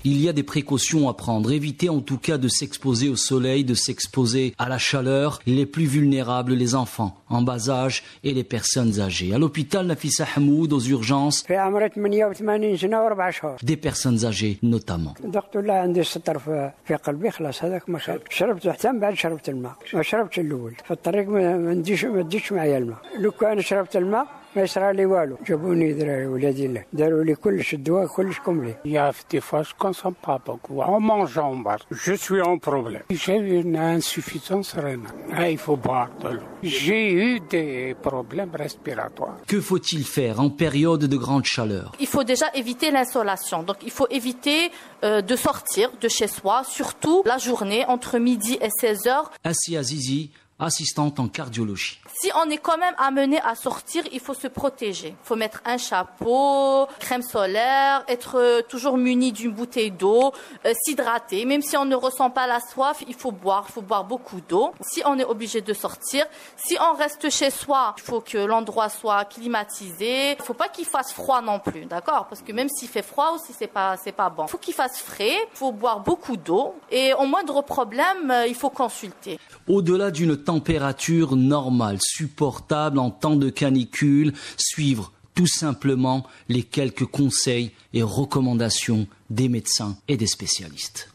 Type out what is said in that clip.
Il y a des précautions à prendre. Éviter en tout cas de s'exposer au soleil, de s'exposer à la chaleur. Les plus vulnérables, les enfants en bas âge et les personnes âgées. À l'hôpital Nafissa Hamoud, aux urgences, des personnes âgées notamment. Il y a des fois, je ne consomme pas beaucoup. En mangeant, je suis en problème. J'ai une insuffisance rénale. Il faut boire de l'eau. J'ai eu des problèmes respiratoires. Que faut-il faire en période de grande chaleur? Il faut déjà éviter l'insolation. Donc, il faut éviter de sortir de chez soi, surtout la journée entre midi et 16 heures. Assia Zizi, assistante en cardiologie. Si on est quand même amené à sortir, il faut se protéger. Il faut mettre un chapeau, crème solaire, être toujours muni d'une bouteille d'eau, s'hydrater. Même si on ne ressent pas la soif, il faut boire beaucoup d'eau. Si on est obligé de sortir, si on reste chez soi, il faut que l'endroit soit climatisé. Il ne faut pas qu'il fasse froid non plus, d'accord? Parce que même s'il fait froid aussi, c'est pas bon. Il faut qu'il fasse frais, il faut boire beaucoup d'eau et au moindre problème, il faut consulter. Au-delà d'une température normale, supportable en temps de canicule, suivre tout simplement les quelques conseils et recommandations des médecins et des spécialistes.